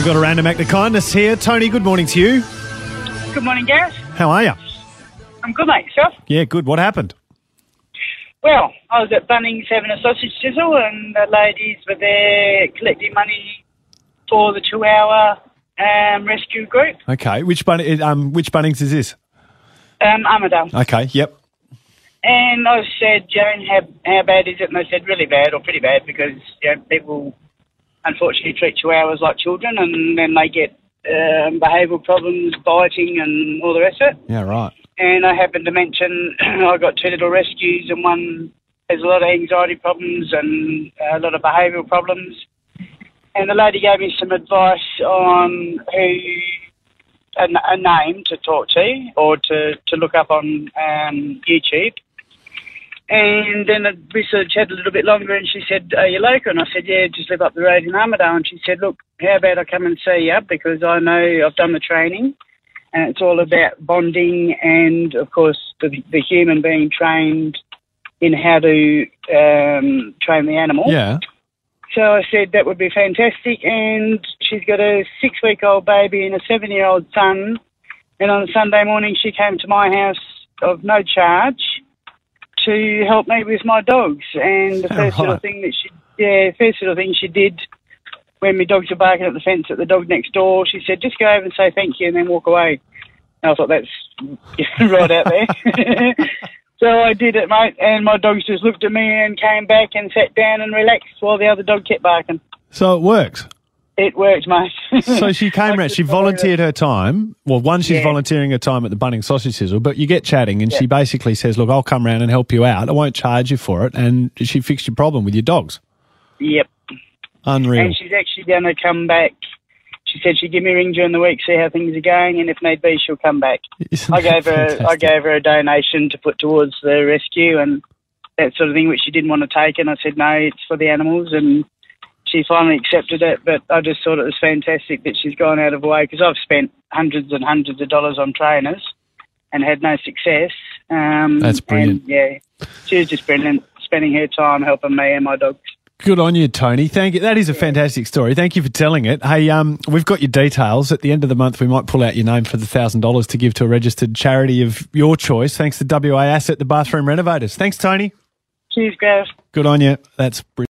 We've got a random act of kindness here. Tony, good morning to you. Good morning, Gareth. How are you? I'm good, mate. Yourself? Yeah, good. What happened? Well, I was at Bunnings having a sausage sizzle, and the ladies were there collecting money for the 2-hour rescue group. Okay. Which Bunnings is this? Armidale. Okay, yep. And I said, Joan, how bad is it? And they said, really bad or pretty bad, because people unfortunately treat chihuahuas like children, and then they get behavioural problems, biting and all the rest of it. Yeah, right. And I happened to mention I got 2 little rescues, and one has a lot of anxiety problems and a lot of behavioural problems. And the lady gave me some advice on a name to talk to or to look up on YouTube. And then we sort of chatted a little bit longer, and she said, are you local? And I said, yeah, just live up the road in Armidale. And she said, look, how about I come and see you, because I know I've done the training, and it's all about bonding and, of course, the human being trained in how to train the animal. Yeah. So I said that would be fantastic. And she's got a 6-week-old baby and a 7-year-old son. And on Sunday morning, she came to my house of no charge to help me with my dogs. And the first little thing she did when my dogs were barking at the fence at the dog next door, she said, just go over and say thank you and then walk away. And I thought, that's right out there. So I did it, mate, and my dogs just looked at me and came back and sat down and relaxed while the other dog kept barking. So it works? It worked, mate. So she came around, she volunteered her time. Well, she's volunteering her time at the Bunnings Sausage Sizzle, but you get chatting and she basically says, look, I'll come round and help you out. I won't charge you for it. And she fixed your problem with your dogs. Yep. Unreal. And she's actually going to come back. She said she'd give me a ring during the week, see how things are going, and if need be, she'll come back. I gave her a donation to put towards the rescue and that sort of thing, which she didn't want to take, and I said, no, it's for the animals, and she finally accepted it. But I just thought it was fantastic that she's gone out of her way, because I've spent hundreds and hundreds of dollars on trainers and had no success. That's brilliant. And, she was just brilliant, spending her time helping me and my dogs. Good on you, Tony. Thank you. That is a fantastic story. Thank you for telling it. Hey, we've got your details. At the end of the month, we might pull out your name for the $1,000 to give to a registered charity of your choice, thanks to WA Asset, the bathroom renovators. Thanks, Tony. Cheers, guys. Good on you. That's brilliant.